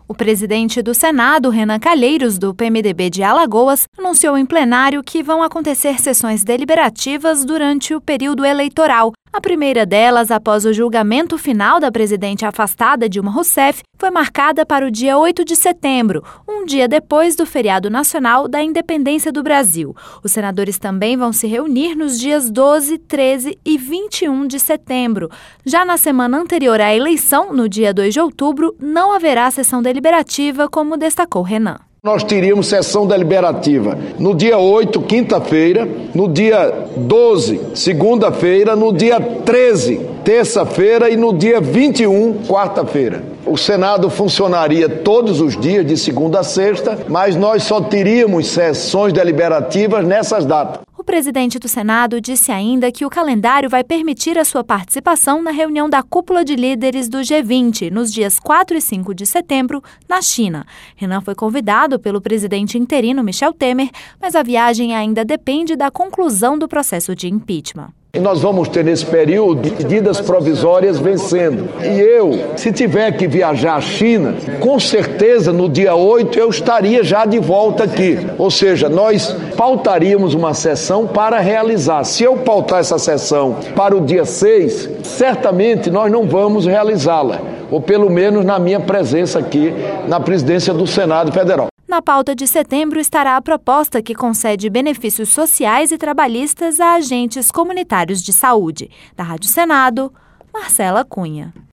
O presidente do Senado, Renan Calheiros, do PMDB de Alagoas, anunciou em plenário que vão acontecer sessões deliberativas durante o período eleitoral. A primeira delas, após o julgamento final da presidente afastada Dilma Rousseff, foi marcada para o dia 8 de setembro, um dia depois do feriado nacional da independência do Brasil. Os senadores também vão se reunir nos dias 12, 13 e 21 de setembro. Já na semana anterior à eleição, no dia 2 de outubro, não haverá sessão deliberativa, como destacou Renan. Nós teríamos sessão deliberativa no dia 8, quinta-feira, no dia 12, segunda-feira, no dia 13, terça-feira e no dia 21, quarta-feira. O Senado funcionaria todos os dias, de segunda a sexta, mas nós só teríamos sessões deliberativas nessas datas. O presidente do Senado disse ainda que o calendário vai permitir a sua participação na reunião da cúpula de líderes do G20, nos dias 4 e 5 de setembro, na China. Renan foi convidado pelo presidente interino Michel Temer, mas a viagem ainda depende da conclusão do processo de impeachment. E nós vamos ter nesse período medidas provisórias vencendo. E eu, se tiver que viajar à China, com certeza no dia 8 eu estaria já de volta aqui. Ou seja, nós pautaríamos uma sessão para realizar. Se eu pautar essa sessão para o dia 6, certamente nós não vamos realizá-la. Ou pelo menos na minha presença aqui na presidência do Senado Federal. Na pauta de setembro estará a proposta que concede benefícios sociais e trabalhistas a agentes comunitários de saúde. Da Rádio Senado, Marcela Cunha.